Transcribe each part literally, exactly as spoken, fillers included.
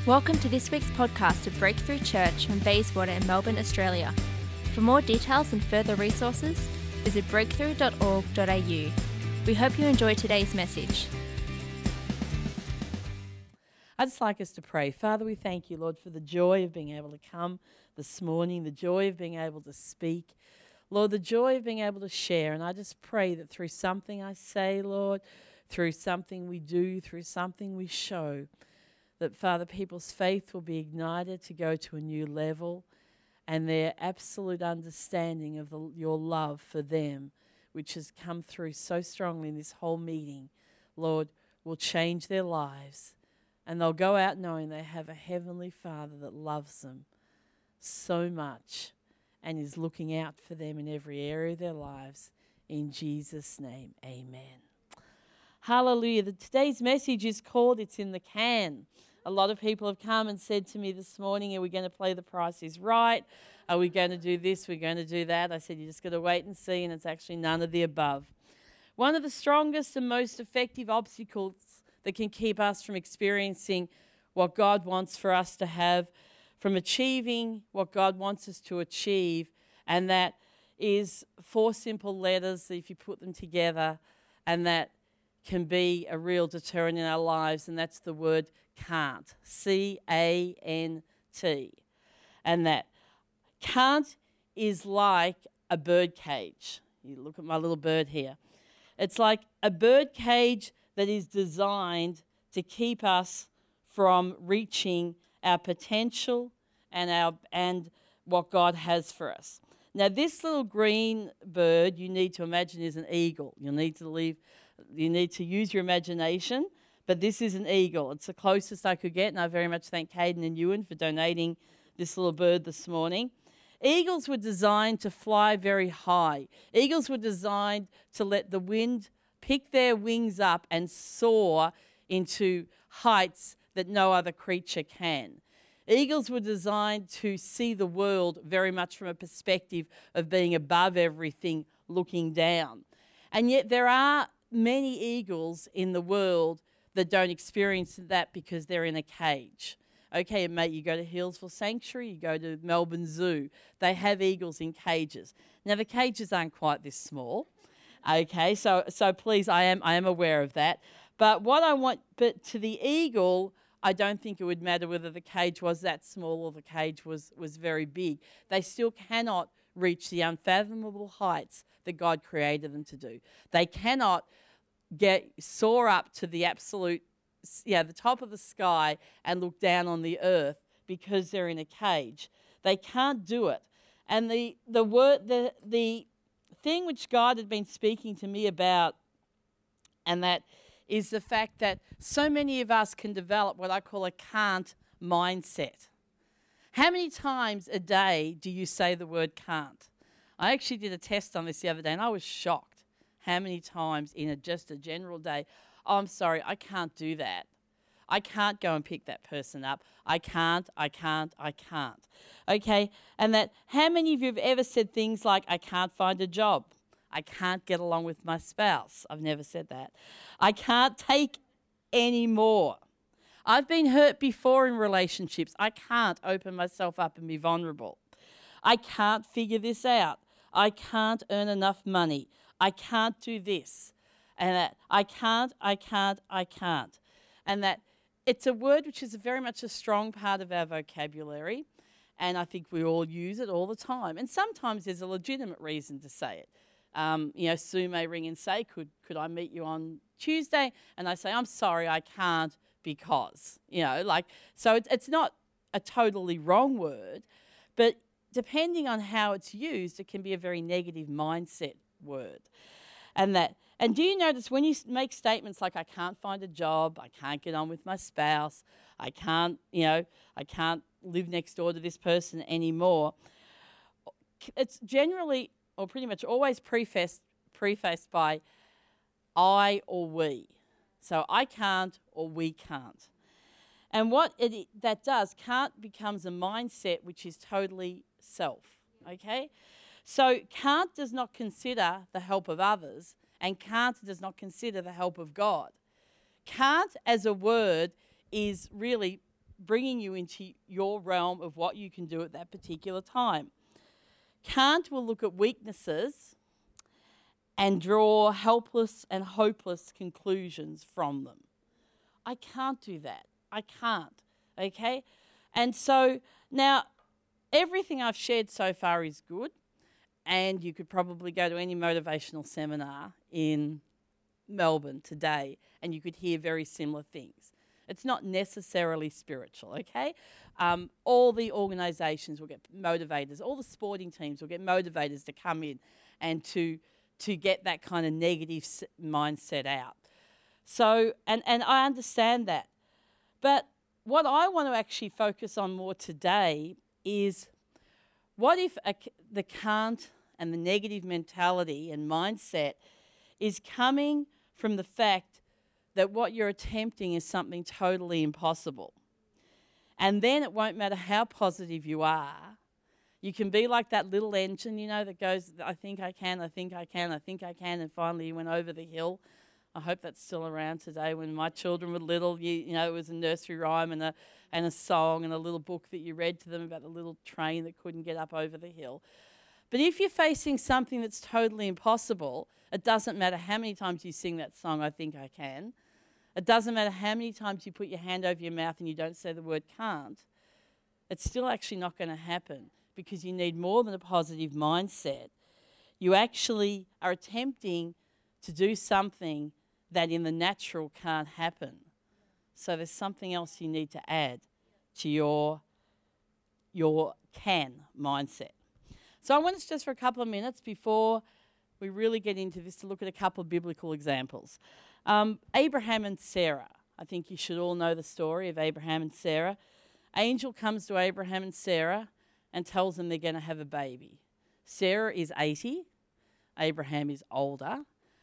Welcome to this week's podcast of Breakthrough Church from Bayswater in Melbourne, Australia. For more details and further resources, visit breakthrough dot org dot a u. We hope you enjoy today's message. I'd just like us to pray. Father, we thank you, Lord, for the joy of being able to come this morning, the joy of being able to speak. Lord, the joy of being able to share. And I just pray that through something I say, Lord, through something we do, through something we show, that, Father, people's faith will be ignited to go to a new level, and their absolute understanding of the, your love for them, which has come through so strongly in this whole meeting, Lord, will change their lives. And they'll go out knowing they have a heavenly Father that loves them so much and is looking out for them in every area of their lives. In Jesus' name, amen. Hallelujah. The, today's message is called It's in the Can. A lot of people have come and said to me this morning, are we going to play The Price is Right? Are we going to do this? We're going to do that. I said, you just got to wait and see, and it's actually none of the above. One of the strongest and most effective obstacles that can keep us from experiencing what God wants for us to have, from achieving what God wants us to achieve, and that is four simple letters that if you put them together, and that can be a real deterrent in our lives, and that's the word can't. C A N T. And that can't is like a bird cage. You look at my little bird here. It's like a bird cage that is designed to keep us from reaching our potential and our and what God has for us. Now, this little green bird you need to imagine is an eagle. You'll need to leave. You need to use your imagination, but this is an eagle. It's the closest I could get, and I very much thank Caden and Ewan for donating this little bird this morning. Eagles were designed to fly very high. Eagles were designed to let the wind pick their wings up and soar into heights that no other creature can. Eagles were designed to see the world very much from a perspective of being above everything, looking down. And yet there are many eagles in the world that don't experience that because they're in a cage. Okay, mate, you go to Healesville Sanctuary, you go to Melbourne Zoo. They have eagles in cages. Now, the cages aren't quite this small. Okay, so so please, I am I am aware of that. But what I want, but to the eagle, I don't think it would matter whether the cage was that small or the cage was, was very big. They still cannot reach the unfathomable heights that God created them to do. They cannot get soar up to the absolute, yeah, the top of the sky and look down on the earth because they're in a cage. They can't do it. And the the word the the thing which God had been speaking to me about, and that is the fact that so many of us can develop what I call a can't mindset. How many times a day do you say the word can't? I actually did a test on this the other day, and I was shocked how many times in a, just a general day, oh, I'm sorry, I can't do that. I can't go and pick that person up. I can't, I can't, I can't. Okay, and that how many of you have ever said things like, I can't find a job. I can't get along with my spouse. I've never said that. I can't take any more. I've been hurt before in relationships. I can't open myself up and be vulnerable. I can't figure this out. I can't earn enough money. I can't do this. And that I can't, I can't, I can't. And that it's a word which is very much a strong part of our vocabulary. And I think we all use it all the time. And sometimes there's a legitimate reason to say it. Um, you know, Sue may ring and say, could could I meet you on Tuesday? And I say, I'm sorry, I can't because, you know, like, so it's, it's not a totally wrong word, but depending on how it's used, it can be a very negative mindset word. And that, and do you notice when you make statements like, I can't find a job, I can't get on with my spouse, I can't, you know, I can't live next door to this person anymore, it's generally, or pretty much always prefaced, prefaced by I or we. So I can't or we can't. And what it, that does, can't becomes a mindset which is totally self, okay? So can't does not consider the help of others, and can't does not consider the help of God. Can't as a word is really bringing you into your realm of what you can do at that particular time. Can't will look at weaknesses and draw helpless and hopeless conclusions from them. I can't do that. I can't, okay? And so now everything I've shared so far is good, and you could probably go to any motivational seminar in Melbourne today and you could hear very similar things. It's not necessarily spiritual, okay? Um, all the organisations will get motivators, all the sporting teams will get motivators to come in and to to get that kind of negative mindset out. So, and, and I understand that. But what I want to actually focus on more today is what if a, the can't and the negative mentality and mindset is coming from the fact that what you're attempting is something totally impossible. And then it won't matter how positive you are. You can be like that little engine, you know, that goes, I think I can, I think I can, I think I can, and finally you went over the hill. I hope that's still around today. When my children were little, you, you know, it was a nursery rhyme and a and a song and a little book that you read to them about the little train that couldn't get up over the hill. But if you're facing something that's totally impossible, it doesn't matter how many times you sing that song, I think I can. It doesn't matter how many times you put your hand over your mouth and you don't say the word can't. It's still actually not going to happen because you need more than a positive mindset. You actually are attempting to do something that in the natural can't happen. So there's something else you need to add to your, your can mindset. So I want us just for a couple of minutes before we really get into this to look at a couple of biblical examples. Um, Abraham and Sarah. I think you should all know the story of Abraham and Sarah. Angel comes to Abraham and Sarah and tells them they're going to have a baby. Sarah is eighty. Abraham is older.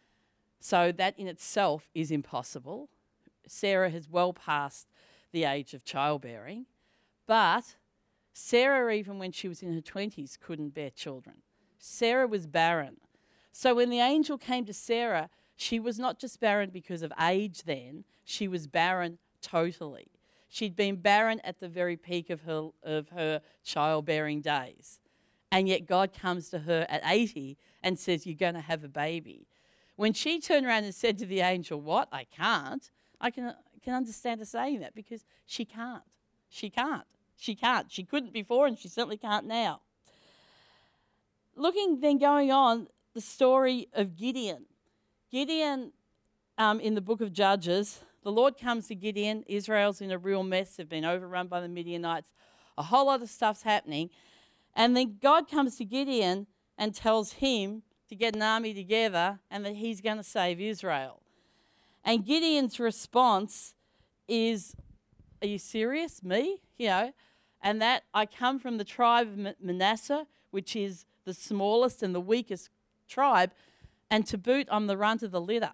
So that in itself is impossible. Sarah has well passed the age of childbearing. But Sarah, even when she was in her twenties, couldn't bear children. Sarah was barren. So when the angel came to Sarah, she was not just barren because of age then, she was barren totally. She'd been barren at the very peak of her of her childbearing days. And yet God comes to her at eighty and says, you're going to have a baby. When she turned around and said to the angel, what, I can't, I can, can understand her saying that because she can't. She can't. She can't. She couldn't before and she certainly can't now. Looking then going on, the story of Gideon. Gideon, um, in the book of Judges, the Lord comes to Gideon. Israel's in a real mess. They've been overrun by the Midianites. A whole lot of stuff's happening. And then God comes to Gideon and tells him to get an army together and that he's going to save Israel. And Gideon's response is, are you serious? Me? You know, and that I come from the tribe of Manasseh, which is the smallest and the weakest tribe, and to boot, I'm the runt of the litter.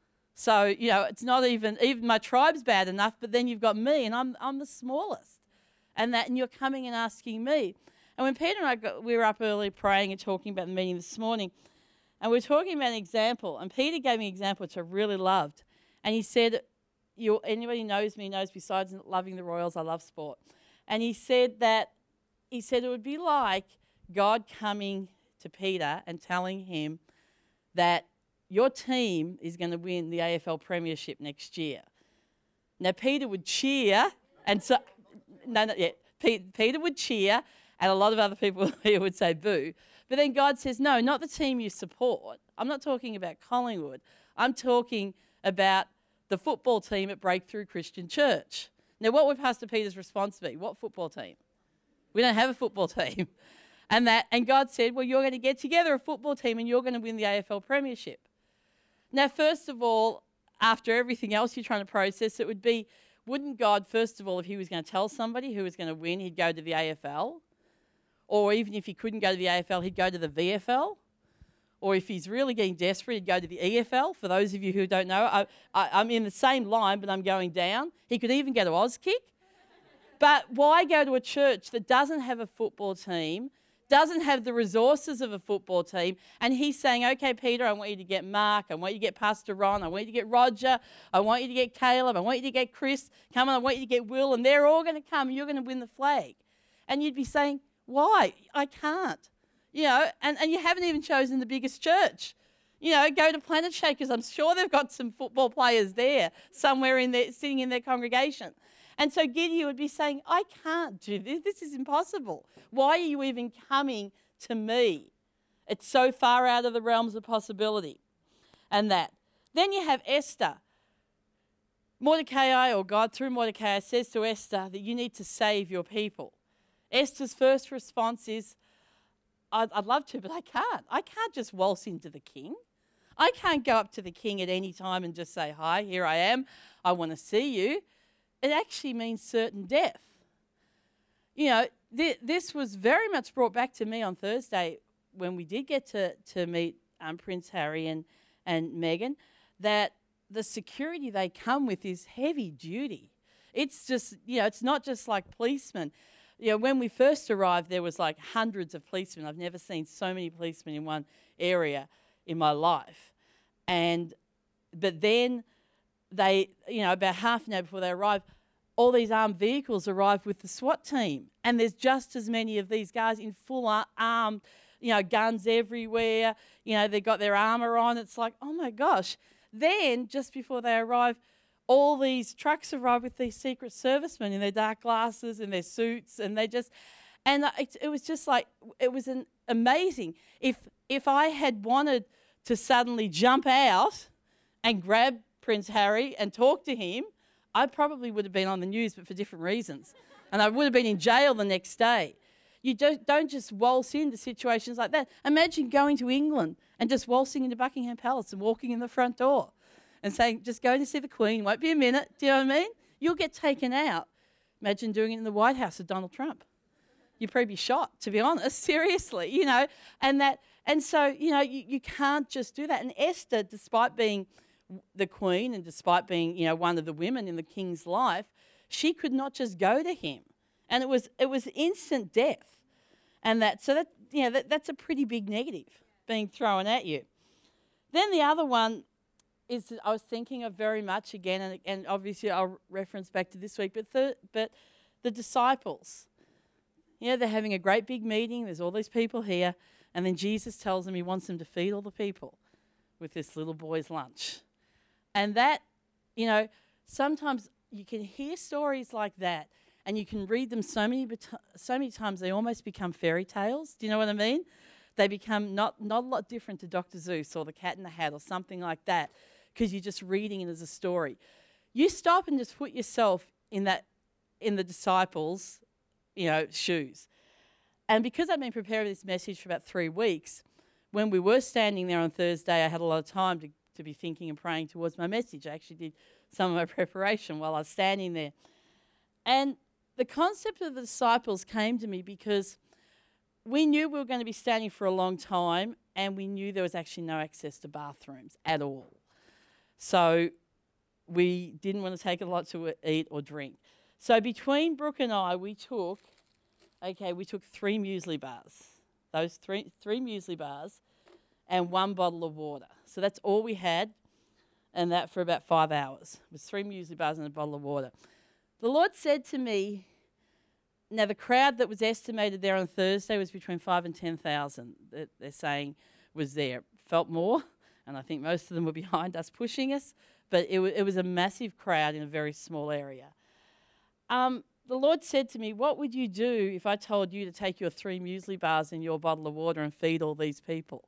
So, you know, it's not even, even my tribe's bad enough, but then you've got me and I'm I'm the smallest. And that, and you're coming and asking me. And when Peter and I got, we were up early praying and talking about the meeting this morning, and we were talking about an example, and Peter gave me an example which I really loved. And he said, you, anybody who knows me knows besides loving the Royals, I love sport. And he said that, he said it would be like God coming to Peter and telling him that your team is going to win the A F L Premiership next year. Now, Peter would cheer, and so, no, not yet. Peter would cheer, and a lot of other people here would say boo. But then God says, no, not the team you support. I'm not talking about Collingwood. I'm talking about the football team at Breakthrough Christian Church. Now, what would Pastor Peter's response be? What football team? We don't have a football team. And that, and God said, well, you're going to get together a football team and you're going to win the A F L Premiership. Now, first of all, after everything else you're trying to process, it would be, wouldn't God, first of all, if he was going to tell somebody who was going to win, he'd go to the A F L? Or even if he couldn't go to the A F L, he'd go to the V F L? Or if he's really getting desperate, he'd go to the E F L. For those of you who don't know, I, I, I'm in the same line, but I'm going down. He could even go to Auskick. But why go to a church that doesn't have a football team, doesn't have the resources of a football team, and he's saying, okay, Peter, I want you to get Mark, I want you to get Pastor Ron, I want you to get Roger, I want you to get Caleb, I want you to get Chris, come on, I want you to get Will, and they're all going to come, and you're going to win the flag. And you'd be saying, why? I can't. You know, and, and you haven't even chosen the biggest church. You know, go to Planet Shakers. I'm sure they've got some football players there somewhere in there, sitting in their congregation. And so Gideon would be saying, I can't do this. This is impossible. Why are you even coming to me? It's so far out of the realms of possibility. And that. Then you have Esther. Mordecai, or God through Mordecai, says to Esther that you need to save your people. Esther's first response is, I'd, I'd love to, but I can't. I can't just waltz into the king. I can't go up to the king at any time and just say, hi, here I am. I want to see you. It actually means certain death. You know, th- this was very much brought back to me on Thursday when we did get to, to meet um, Prince Harry and, and Meghan, that the security they come with is heavy duty. It's just, you know, it's not just like policemen. You know, when we first arrived, there was like hundreds of policemen. I've never seen so many policemen in one area in my life. And, but then they, you know, about half an hour before they arrived, all these armed vehicles arrived with the SWAT team. And there's just as many of these guys in full ar- armed, you know, guns everywhere. You know, they've got their armour on. It's like, oh my gosh. Then, just before they arrive, all these trucks arrive with these Secret Servicemen in their dark glasses and their suits, and they just, and it, it was just like, it was an amazing. If if I had wanted to suddenly jump out and grab Prince Harry and talk to him, I probably would have been on the news, but for different reasons. And I would have been in jail the next day. You don't, don't just waltz into situations like that. Imagine going to England and just waltzing into Buckingham Palace and walking in the front door and saying, just going to see the Queen, won't be a minute. Do you know what I mean? You'll get taken out. Imagine doing it in the White House with Donald Trump. You'd probably be shot, to be honest, seriously, you know. And that, and so, you know, you, you can't just do that. And Esther, despite being the Queen and despite being, you know, one of the women in the king's life, she could not just go to him. And it was it was instant death. And that, so that, you know, that, that's a pretty big negative being thrown at you. Then the other one is that I was thinking of very much again, and, and obviously I'll reference back to this week, but the, but the disciples. You know, they're having a great big meeting, there's all these people here, and then Jesus tells them he wants them to feed all the people with this little boy's lunch. And that, you know, sometimes you can hear stories like that, and you can read them so many so many times they almost become fairy tales. Do you know what I mean? They become not, not a lot different to Doctor Seuss or The Cat in the Hat or something like that, because you're just reading it as a story. You stop and just put yourself in that, in the disciples' you know, shoes. And because I've been preparing this message for about three weeks, when we were standing there on Thursday, I had a lot of time to, to be thinking and praying towards my message. I actually did some of my preparation while I was standing there. And the concept of the disciples came to me because we knew we were going to be standing for a long time, and we knew there was actually no access to bathrooms at all. So we didn't want to take a lot to eat or drink. So between Brooke and I, we took, okay, we took three muesli bars. Those three three muesli bars and one bottle of water. So that's all we had, and that for about five hours. It was three muesli bars and a bottle of water. The Lord said to me, now the crowd that was estimated there on Thursday was between five and ten thousand. That they're saying was there. Felt more, and I think most of them were behind us pushing us, but it, w- it was a massive crowd in a very small area. Um, the Lord said to me, what would you do if I told you to take your three muesli bars and your bottle of water and feed all these people?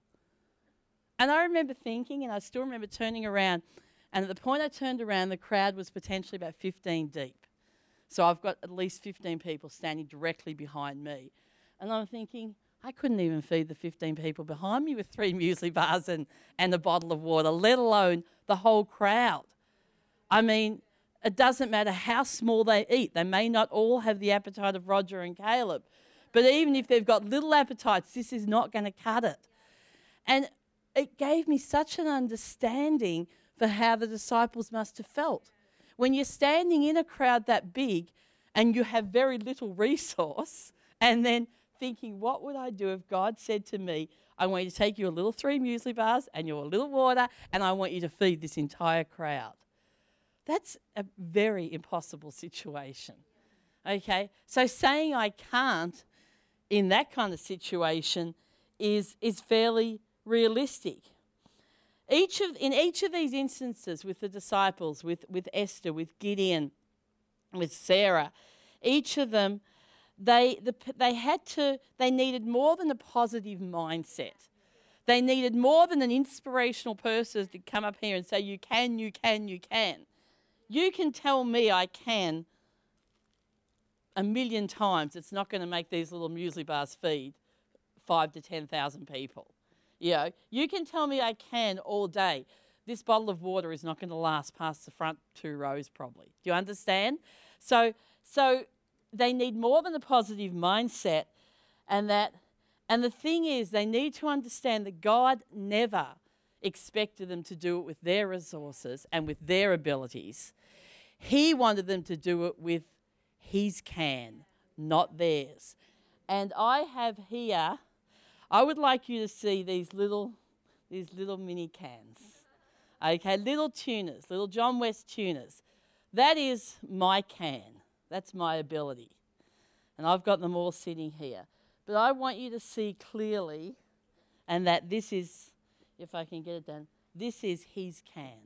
And I remember thinking, and I still remember turning around, and at the point I turned around, the crowd was potentially about fifteen deep. So I've got at least fifteen people standing directly behind me. And I'm thinking, I couldn't even feed the fifteen people behind me with three muesli bars and, and a bottle of water, let alone the whole crowd. I mean, it doesn't matter how small they eat. They may not all have the appetite of Roger and Caleb. But even if they've got little appetites, this is not going to cut it. And it gave me such an understanding for how the disciples must have felt. When you're standing in a crowd that big and you have very little resource, and then thinking, what would I do if God said to me, I want you to take your little three muesli bars and your little water, and I want you to feed this entire crowd. That's a very impossible situation. Okay? So saying I can't in that kind of situation is, is fairly realistic. Each of, in each of these instances with the disciples, with, with Esther, with Gideon, with Sarah, each of them, they, the, they had to, they needed more than a positive mindset. They needed more than an inspirational person to come up here and say, you can, you can, you can. You can tell me I can a million times. It's not going to make these little muesli bars feed five to ten thousand people. You know, you can tell me I can all day. This bottle of water is not going to last past the front two rows probably. Do you understand? So, so they need more than a positive mindset, and that, and the thing is, they need to understand that God never expected them to do it with their resources and with their abilities. He wanted them to do it with His can, not theirs. And I have here, I would like you to see these little, these little mini cans. Okay, little tunas, little John West tunas. That is my can. That's my ability. And I've got them all sitting here. But I want you to see clearly, and that this is, if I can get it done, this is His can.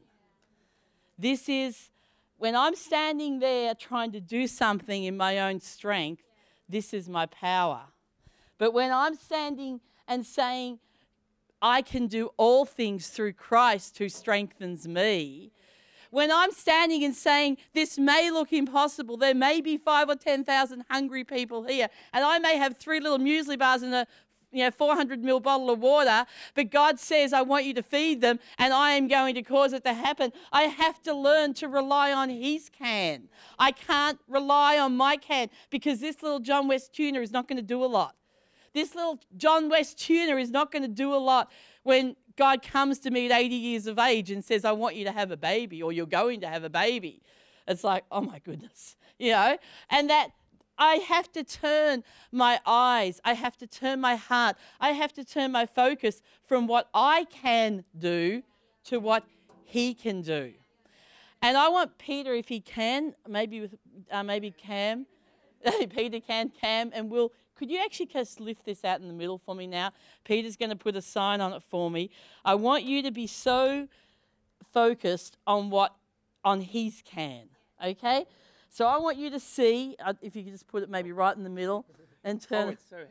This is, when I'm standing there trying to do something in my own strength, this is my power. But when I'm standing and saying, I can do all things through Christ who strengthens me, when I'm standing and saying, this may look impossible, there may be five or ten thousand hungry people here, and I may have three little muesli bars and a you know, four hundred milliliter bottle of water, but God says, I want you to feed them, and I am going to cause it to happen. I have to learn to rely on His can. I can't rely on my can, because this little John West tuna is not going to do a lot. This little John West tuna is not going to do a lot when God comes to me at eighty years of age and says, I want you to have a baby, or you're going to have a baby. It's like, oh my goodness, you know, and that I have to turn my eyes, I have to turn my heart, I have to turn my focus from what I can do to what He can do. And I want Peter, if he can, maybe with uh, maybe Cam, Peter can, Cam, and Will, could you actually just lift this out in the middle for me now? Peter's going to put a sign on it for me. I want you to be so focused on what, on His can, okay? So I want you to see, uh, if you could just put it maybe right in the middle and turn. Oh, it's so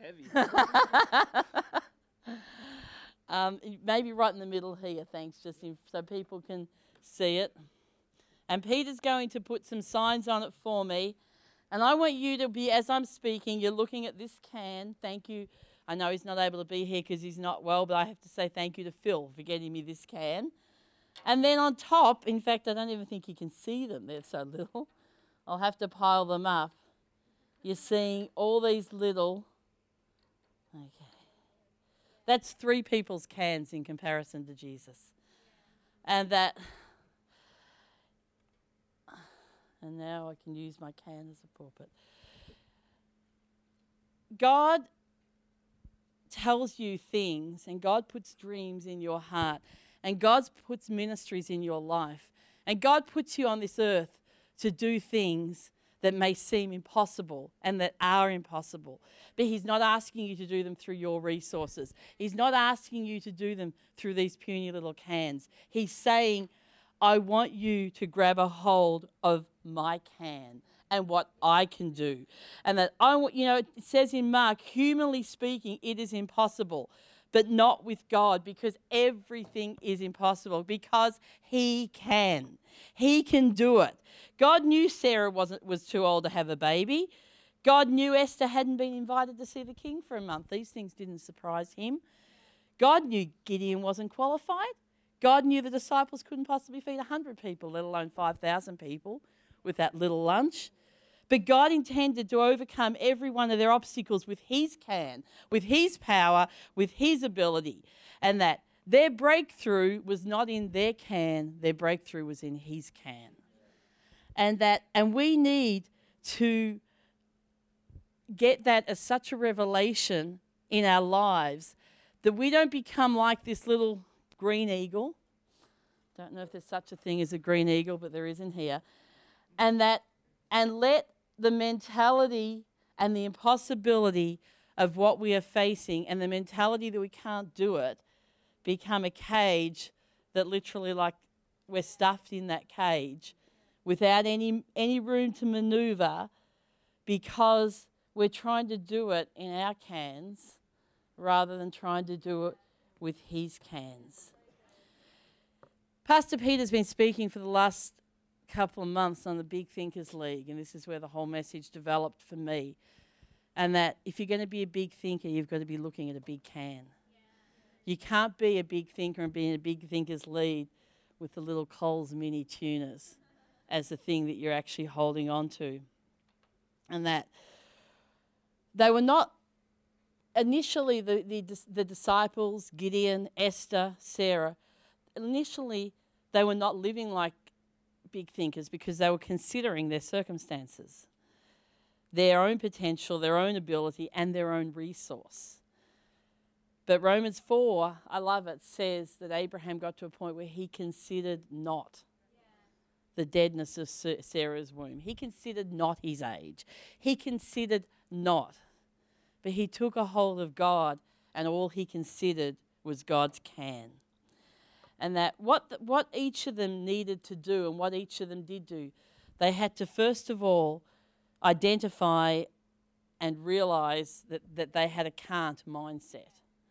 heavy. um, maybe right in the middle here, thanks, just in, so people can see it. And Peter's going to put some signs on it for me. And I want you to be, as I'm speaking, you're looking at this can. Thank you. I know he's not able to be here because he's not well, but I have to say thank you to Phil for getting me this can. And then on top, in fact, I don't even think you can see them. They're so little. I'll have to pile them up. You're seeing all these little, okay. That's three people's cans in comparison to Jesus. And that, and now I can use my can as a pulpit. God tells you things, and God puts dreams in your heart, and God puts ministries in your life, and God puts you on this earth to do things that may seem impossible and that are impossible. But He's not asking you to do them through your resources. He's not asking you to do them through these puny little cans. He's saying, I want you to grab a hold of my can and what I can do. And that I want, you know, it says in Mark, humanly speaking, it is impossible, but not with God, because everything is impossible, because He can. He can do it. God knew Sarah wasn't was too old to have a baby. God knew Esther hadn't been invited to see the king for a month. These things didn't surprise Him. God knew Gideon wasn't qualified. God knew the disciples couldn't possibly feed one hundred people, let alone five thousand people with that little lunch. But God intended to overcome every one of their obstacles with His can, with His power, with His ability. And that their breakthrough was not in their can, their breakthrough was in His can. And that, and we need to get that as such a revelation in our lives that we don't become like this little green eagle. Don't know if there's such a thing as a green eagle, but there is in here. And that, and let the mentality and the impossibility of what we are facing and the mentality that we can't do it become a cage that literally, like, we're stuffed in that cage without any any room to maneuver, because we're trying to do it in our cans rather than trying to do it with his cans. Pastor Peter's been speaking for the last couple of months on the Big Thinkers League, and this is where the whole message developed for me. And that if you're going to be a big thinker, you've got to be looking at a big can. You can't be a big thinker and be in a Big Thinkers League with the little Coles mini tunas as the thing that you're actually holding on to. And that they were not initially the, the, the disciples, Gideon, Esther, Sarah, initially they were not living like big thinkers because they were considering their circumstances, their own potential, their own ability, and their own resource. But Romans four, I love it, says that Abraham got to a point where he considered not the deadness of Sarah's womb. He considered not his age. He considered not. But he took a hold of God, and all he considered was God's can. And that what the, what each of them needed to do and what each of them did do, they had to first of all identify and realize that, that they had a can't mindset.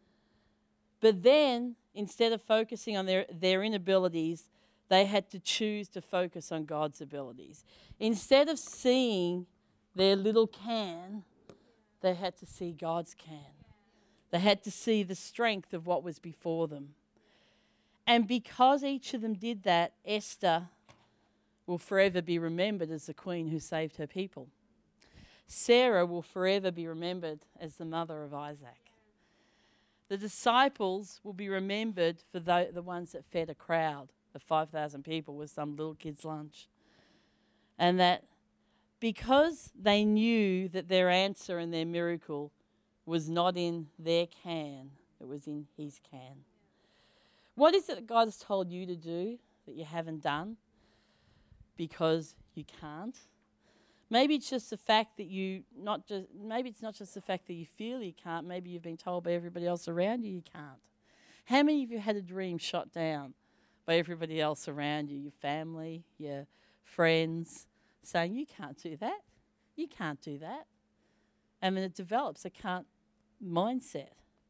But then, instead of focusing on their, their inabilities, they had to choose to focus on God's abilities. Instead of seeing their little can, they had to see God's can. They had to see the strength of what was before them. And because each of them did that, Esther will forever be remembered as the queen who saved her people. Sarah will forever be remembered as the mother of Isaac. The disciples will be remembered for the, the ones that fed a crowd of five thousand people with some little kid's lunch. And that because they knew that their answer and their miracle was not in their can, it was in his can. What is it that God has told you to do that you haven't done because you can't? Maybe it's just the fact that you not just maybe it's not just the fact that you feel you can't, maybe you've been told by everybody else around you you can't. How many of you had a dream shot down by everybody else around you, your family, your friends, saying you can't do that, you can't do that? And then it develops a can't mindset.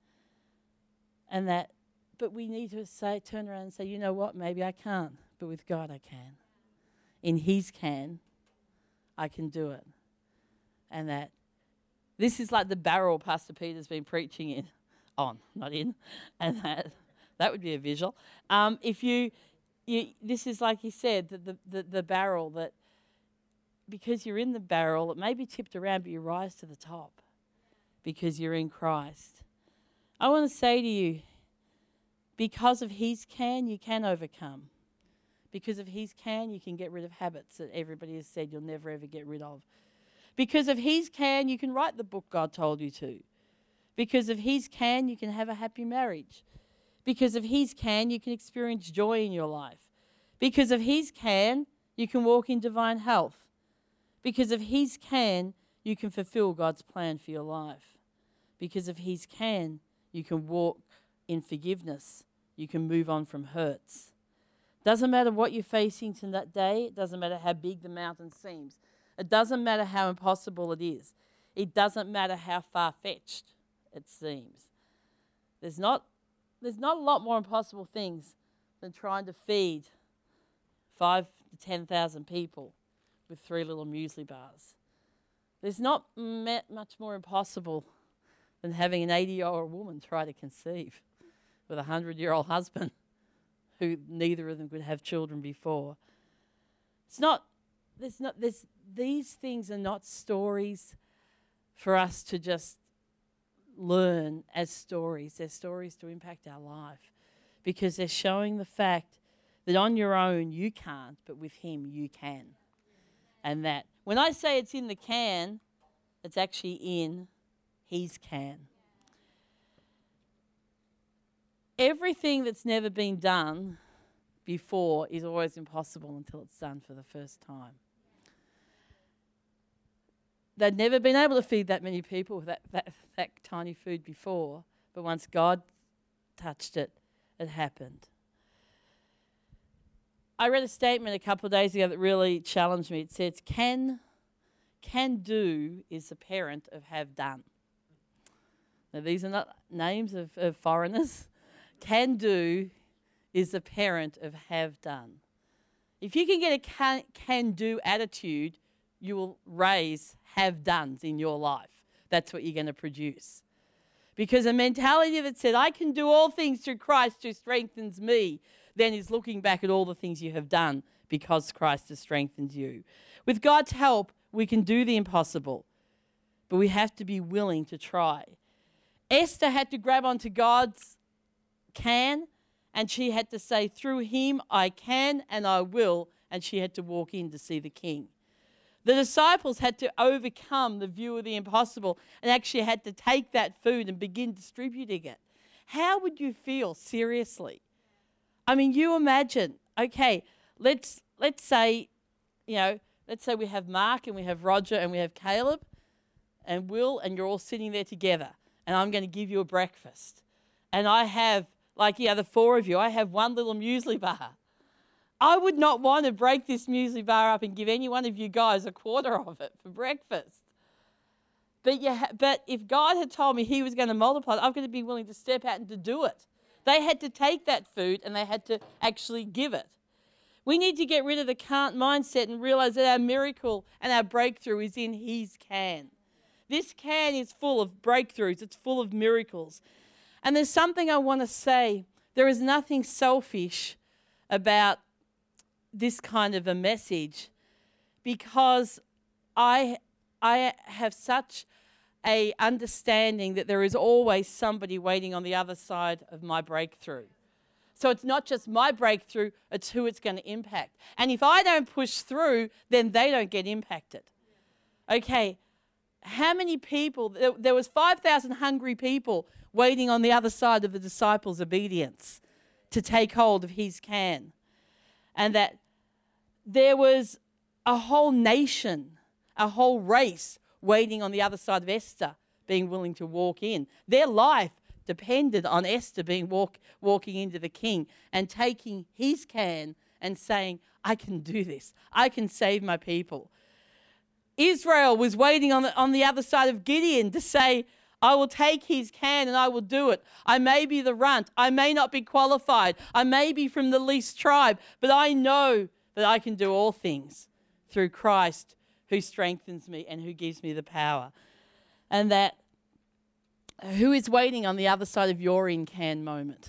And that But we need to say, turn around and say, you know what, maybe I can't, but with God I can. In his can, I can do it. And that this is like the barrel Pastor Peter's been preaching in, on, not in, and that that would be a visual. Um, if you, you, this is like he said, the, the, the, the barrel that, because you're in the barrel, it may be tipped around, but you rise to the top because you're in Christ. I want to say to you, because of his can, you can overcome. Because of his can, you can get rid of habits that everybody has said you'll never ever get rid of. Because of his can, you can write the book God told you to. Because of his can, you can have a happy marriage. Because of his can, you can experience joy in your life. Because of his can, you can walk in divine health. Because of his can, you can fulfill God's plan for your life. Because of his can, you can walk in forgiveness. You can move on from hurts. Doesn't matter what you're facing to that day. It doesn't matter how big the mountain seems. It doesn't matter how impossible it is. It doesn't matter how far-fetched it seems. There's not, there's not a lot more impossible things than trying to feed five to ten thousand people with three little muesli bars. There's not much more impossible than having an eighty-year-old woman try to conceive with a hundred-year-old husband who neither of them could have children before. It's not, there's not, there's, these things are not stories for us to just learn as stories. They're stories to impact our life because they're showing the fact that on your own you can't, but with him you can. And that when I say it's in the can, It's actually in His can. Everything that's never been done before is always impossible until it's done for the first time. They'd never been able to feed that many people with that, that, that tiny food before, but once God touched it, it happened. I read a statement a couple of days ago that really challenged me. It says, can, can do is the parent of have done. Now, these are not names of, of foreigners. Can do is the parent of have done. If you can get a can, can do attitude, you will raise have dones in your life. That's what you're going to produce. Because a mentality that said, I can do all things through Christ who strengthens me, then is looking back at all the things you have done because Christ has strengthened you. With God's help, we can do the impossible, but we have to be willing to try. Esther had to grab onto God's can, and she had to say, through him I can and I will, and she had to walk in to see the king. The disciples had to overcome the view of the impossible and actually had to take that food and begin distributing it. How would you feel, seriously? I mean, you imagine, okay, let's let's say, you know, let's say we have Mark and we have Roger and we have Caleb and Will, and you're all sitting there together, and I'm going to give you a breakfast. And I have, like the other four of you, I have one little muesli bar. I would not want to break this muesli bar up and give any one of you guys a quarter of it for breakfast. But you ha- but if God had told me he was going to multiply it, I'm going to be willing to step out and to do it. They had to take that food and they had to actually give it. We need to get rid of the can't mindset and realize that our miracle and our breakthrough is in his can. This can is full of breakthroughs. It's full of miracles. And there's something I want to say. There is nothing selfish about this kind of a message, because I I have such a understanding that there is always somebody waiting on the other side of my breakthrough. So it's not just my breakthrough, it's who it's going to impact. And if I don't push through, then they don't get impacted. Okay, how many people, there, there was five thousand hungry people waiting on the other side of the disciples' obedience to take hold of his can. And that there was a whole nation, a whole race waiting on the other side of Esther being willing to walk in. Their life depended on Esther being walk, walking into the king and taking his can and saying, I can do this. I can save my people. Israel was waiting on the, on the other side of Gideon to say, I will take his can and I will do it. I may be the runt. I may not be qualified. I may be from the least tribe, but I know that I can do all things through Christ who strengthens me and who gives me the power. And that who is waiting on the other side of your in-can moment?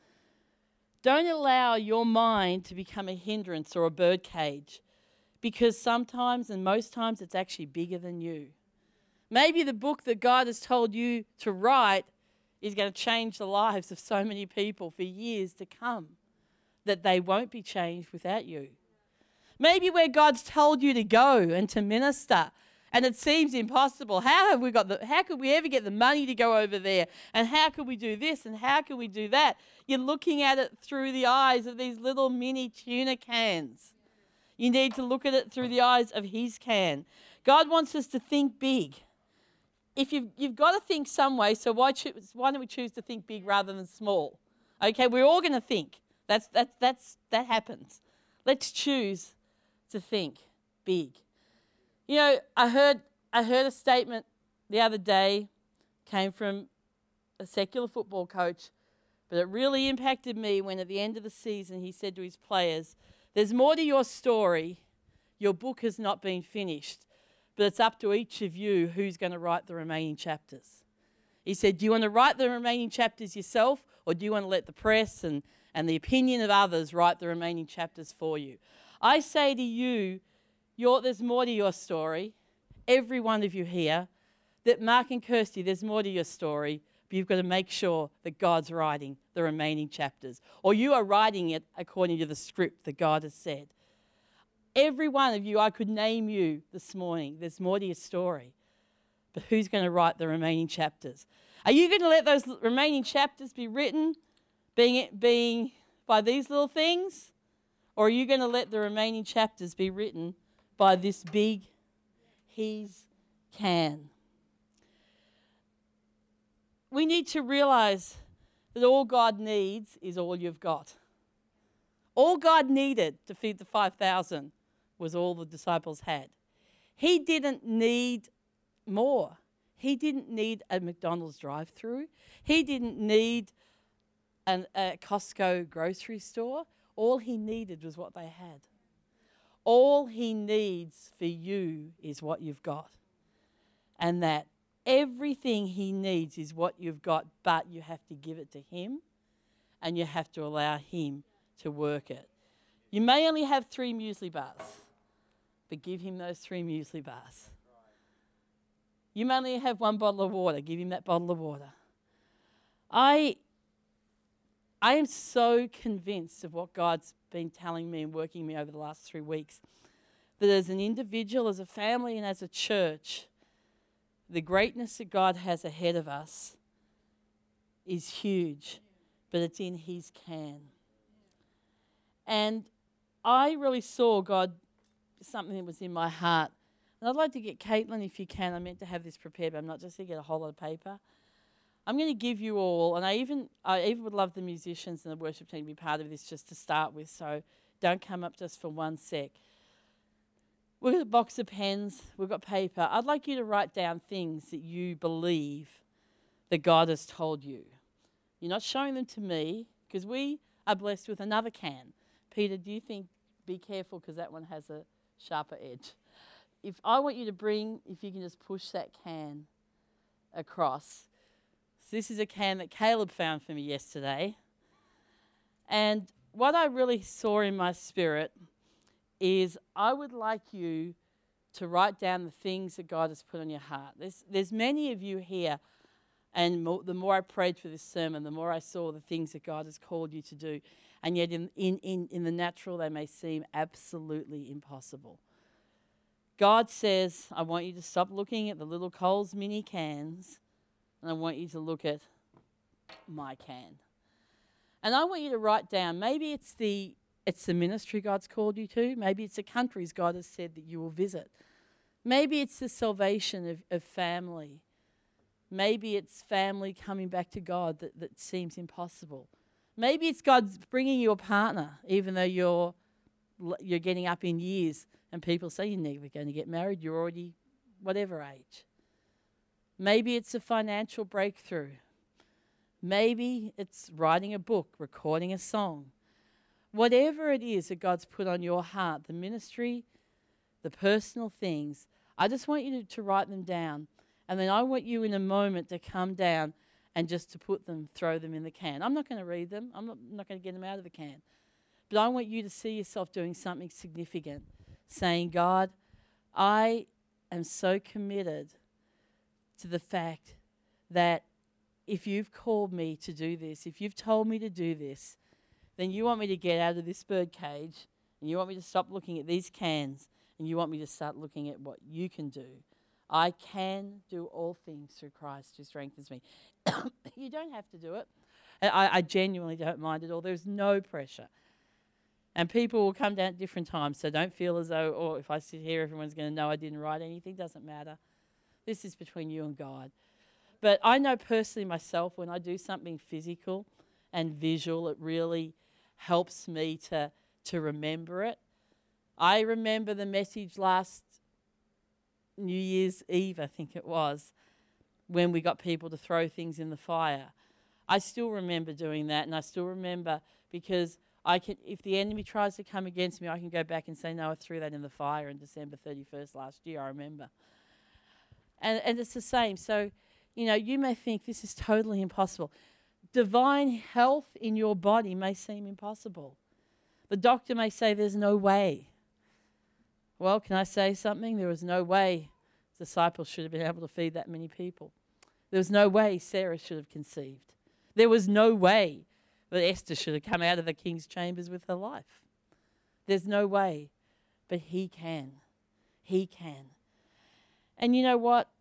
Don't allow your mind to become a hindrance or a birdcage, because sometimes and most times it's actually bigger than you. Maybe the book that God has told you to write is going to change the lives of so many people for years to come, that they won't be changed without you. Maybe where God's told you to go and to minister, and it seems impossible. How have we got the, how could we ever get the money to go over there? And how could we do this? And how could we do that? You're looking at it through the eyes of these little mini tuna cans. You need to look at it through the eyes of his can. God wants us to think big. If you've, you've got to think some way, so why, choose, why don't we choose to think big rather than small? Okay, we're all going to think. That's, that's, that's, that happens. Let's choose to think big. You know, I heard I heard a statement the other day, came from a secular football coach, but it really impacted me when at the end of the season he said to his players, there's more to your story. Your book has not been finished, but it's up to each of you who's going to write the remaining chapters. He said, do you want to write the remaining chapters yourself, or do you want to let the press and, and the opinion of others write the remaining chapters for you? I say to you, you're, there's more to your story, every one of you here, that Mark and Kirsty, there's more to your story, but you've got to make sure that God's writing the remaining chapters, or you are writing it according to the script that God has said. Every one of you, I could name you this morning, there's more to your story, but who's going to write the remaining chapters? Are you going to let those remaining chapters be written being, being by these little things? Or are you going to let the remaining chapters be written by this big He's can? We need to realize that all God needs is all you've got. All God needed to feed the five thousand was all the disciples had. He didn't need more. He didn't need a McDonald's drive-through. He didn't need an, a Costco grocery store. All he needed was what they had. All he needs for you is what you've got. And that everything he needs is what you've got, but you have to give it to him and you have to allow him to work it. You may only have three muesli bars, but give him those three muesli bars. You may only have one bottle of water, give him that bottle of water. I, I am so convinced of what God's been telling me and working me over the last three weeks, that as an individual, as a family, and as a church, the greatness that God has ahead of us is huge, but it's in his can. And I really saw God, something that was in my heart. And I'd like to get Caitlin, if you can. I meant to have this prepared, but I'm not just going to get a whole lot of paper. I'm going to give you all, and I even I even would love the musicians and the worship team to be part of this just to start with, so don't come up just for one sec. We've got a box of pens, we've got paper. I'd like you to write down things that you believe that God has told you. You're not showing them to me, because we are blessed with another can. Peter, do you think, be careful, because that one has a sharper edge. If I want you to bring, if you can just push that can across. So this is a can that Caleb found for me yesterday. And what I really saw in my spirit is I would like you to write down the things that God has put on your heart. There's, there's many of you here, and more, the more I prayed for this sermon, the more I saw the things that God has called you to do. And yet in, in, in, in the natural, they may seem absolutely impossible. God says, I want you to stop looking at the little Coles mini cans, and I want you to look at my can. And I want you to write down, maybe it's the it's the ministry God's called you to. Maybe it's the countries God has said that you will visit. Maybe it's the salvation of, of family. Maybe it's family coming back to God that, that seems impossible. Maybe it's God's bringing you a partner, even though you're you're getting up in years and people say you're never going to get married, you're already whatever age. Maybe it's a financial breakthrough. Maybe it's writing a book, recording a song. Whatever it is that God's put on your heart, the ministry, the personal things, I just want you to, to write them down. And then I want you in a moment to come down and just to put them, throw them in the can. I'm not going to read them. I'm not, not going to get them out of the can. But I want you to see yourself doing something significant, saying, God, I am so committed to the fact that if you've called me to do this, if you've told me to do this, then you want me to get out of this bird cage, and you want me to stop looking at these cans, and you want me to start looking at what you can do. I can do all things through Christ who strengthens me. You don't have to do it. I, I genuinely don't mind at all. There's no pressure. And people will come down at different times, so don't feel as though, oh, if I sit here, everyone's going to know I didn't write anything. Doesn't matter. This is between you and God. But I know personally myself, when I do something physical and visual, it really helps me to, to remember it. I remember the message last New Year's Eve, I think it was, when we got people to throw things in the fire. I still remember doing that, and I still remember because I can, if the enemy tries to come against me, I can go back and say, no, I threw that in the fire on December thirty-first last year, I remember. And, and it's the same. So, you know, you may think this is totally impossible. Divine health in your body may seem impossible. The doctor may say there's no way. Well, can I say something? There was no way disciples should have been able to feed that many people. There was no way Sarah should have conceived. There was no way that Esther should have come out of the king's chambers with her life. There's no way. But he can. He can. And you know what?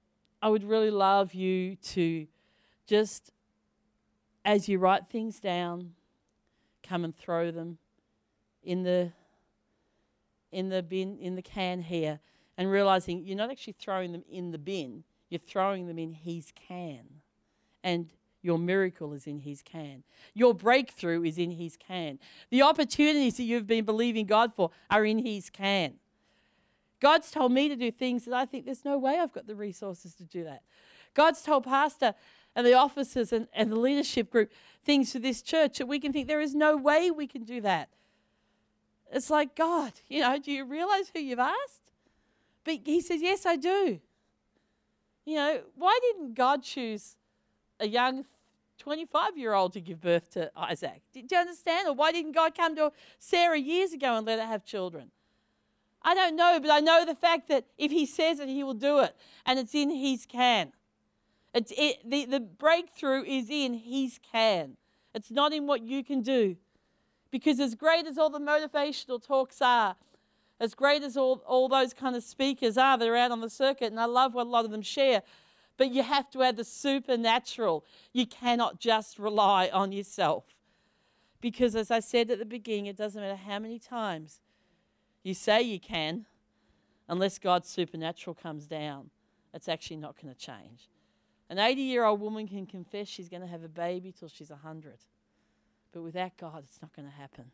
I would really love you to just, as you write things down, come and throw them in the in the bin, in the can here, and realizing you're not actually throwing them in the bin, you're throwing them in his can. And your miracle is in his can. Your breakthrough is in his can. The opportunities that you've been believing God for are in his can. God's told me to do things that I think there's no way I've got the resources to do that. God's told Pastor and the officers and, and the leadership group things for this church that we can think there is no way we can do that. It's like, God, you know, do you realize who you've asked? But he says, yes, I do. You know, why didn't God choose a young twenty-five-year-old to give birth to Isaac? Do you understand? Or why didn't God come to Sarah years ago and let her have children? I don't know, but I know the fact that if he says it, he will do it. And it's in his can. It's it, the, the breakthrough is in his can. It's not in what you can do. Because as great as all the motivational talks are, as great as all, all those kind of speakers are that are out on the circuit, and I love what a lot of them share, but you have to add the supernatural. You cannot just rely on yourself. Because as I said at the beginning, it doesn't matter how many times you say you can, unless God's supernatural comes down, it's actually not going to change. An eighty-year-old woman can confess she's going to have a baby till she's one hundred. But without God, it's not going to happen.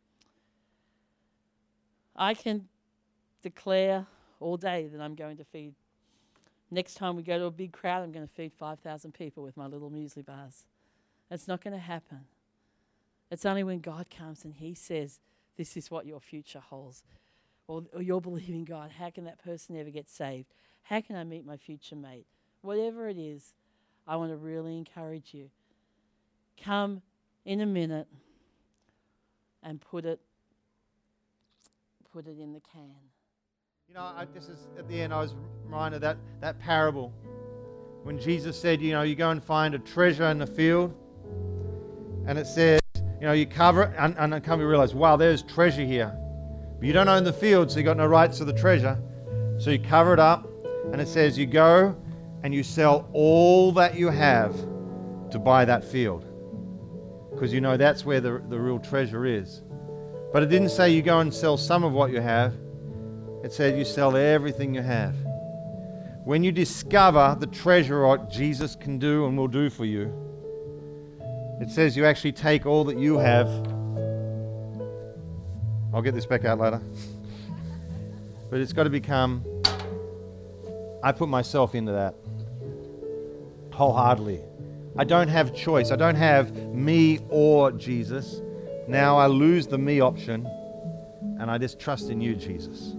I can declare all day that I'm going to feed. Next time we go to a big crowd, I'm going to feed five thousand people with my little muesli bars. It's not going to happen. It's only when God comes and he says, this is what your future holds. Or, or you're believing God, how can that person ever get saved? How can I meet my future mate? Whatever it is, I want to really encourage you. Come in a minute and put it put it in the can. You know, I, this is at the end, I was reminded that that parable when Jesus said, you know, you go and find a treasure in the field, and it says, you know, you cover it, and, and come you realize, wow, there's treasure here. But you don't own the field, so you got no rights to the treasure. So you cover it up, and it says you go and you sell all that you have to buy that field. Because you know that's where the, the real treasure is. But it didn't say you go and sell some of what you have. It said you sell everything you have. When you discover the treasure what Jesus can do and will do for you, it says you actually take all that you have. I'll get this back out later. But it's got to become, I put myself into that wholeheartedly. I don't have choice. I don't have me or Jesus. Now I lose the me option and I just trust in you, Jesus.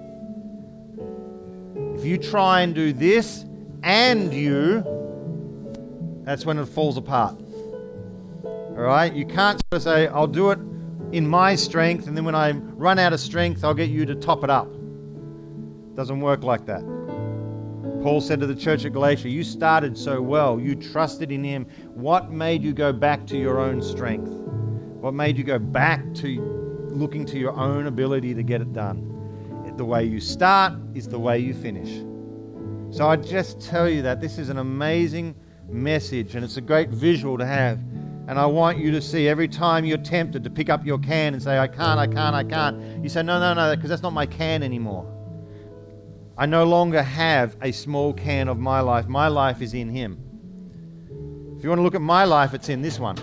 If you try and do this and you, that's when it falls apart. All right? You can't sort of say, I'll do it in my strength, and then when I run out of strength, I'll get you to top it up. It doesn't work like that. Paul said to the church at Galatia, you started so well, you trusted in him. What made you go back to your own strength? What made you go back to looking to your own ability to get it done? The way you start is the way you finish. So I just tell you that this is an amazing message, and it's a great visual to have. And I want you to see every time you're tempted to pick up your can and say, I can't, I can't, I can't. You say, no, no, no, because that's not my can anymore. I no longer have a small can of my life. My life is in him. If you want to look at my life, it's in this one.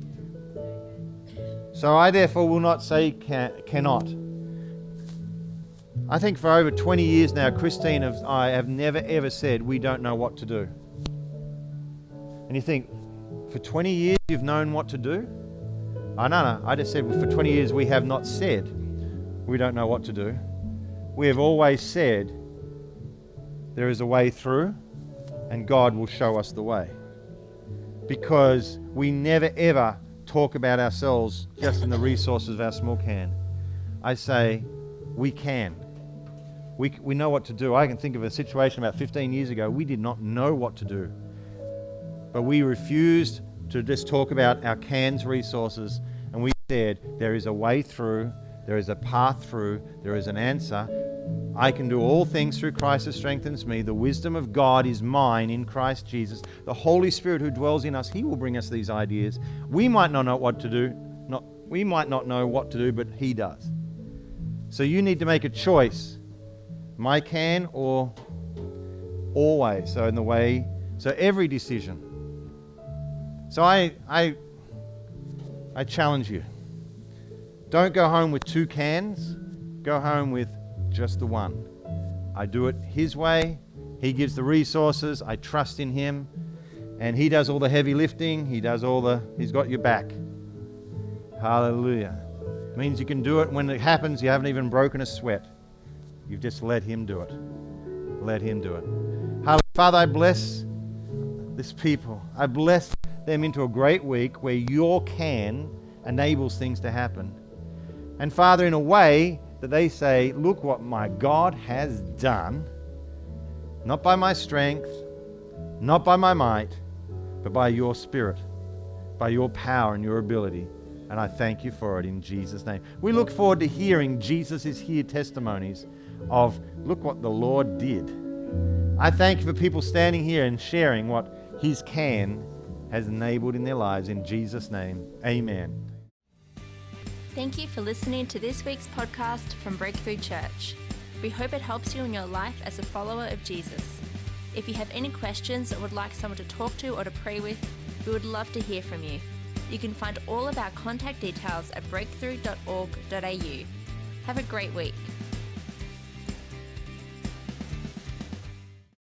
So I therefore will not say can, cannot. I think for over twenty years now, Christine and I have never ever said we don't know what to do. And you think, for twenty years you've known what to do? Oh, no, no. I just said for twenty years we have not said we don't know what to do. We have always said there is a way through and God will show us the way. Because we never ever talk about ourselves just in the resources of our small can. I say we can. We, we know what to do. I can think of a situation about fifteen years ago. We did not know what to do. But we refused to just talk about our can's resources, and we said there is a way through, there is a path through, there is an answer. I can do all things through Christ who strengthens me. The wisdom of God is mine in Christ Jesus. The Holy Spirit who dwells in us, He will bring us these ideas. We might not know what to do. Not, we might not know what to do, but He does. So you need to make a choice. My can or always. So in the way, so every decision. So I, I, I challenge you. Don't go home with two cans. Go home with just the one. I do it His way. He gives the resources. I trust in Him. And He does all the heavy lifting. He does all the, He's got your back. Hallelujah. It means you can do it when it happens. You haven't even broken a sweat. You've just let Him do it. Let Him do it. Hallelujah. Father, I bless this people. I bless them into a great week where your can enables things to happen. And Father, in a way that they say, look what my God has done, not by my strength, not by my might, but by your Spirit, by your power and your ability. And I thank you for it in Jesus' name. We look forward to hearing Jesus is here testimonies of, look what the Lord did. I thank you for people standing here and sharing what His can has enabled in their lives. In Jesus' name, amen. Thank you for listening to this week's podcast from Breakthrough Church. We hope it helps you in your life as a follower of Jesus. If you have any questions or would like someone to talk to or to pray with, we would love to hear from you. You can find all of our contact details at breakthrough dot org dot a u. Have a great week.